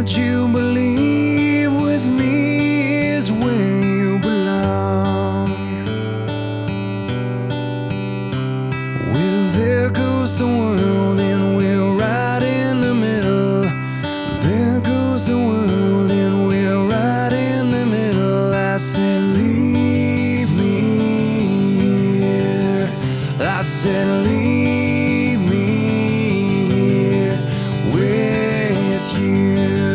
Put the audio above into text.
what you believe with me is where you belong. Well, there goes the one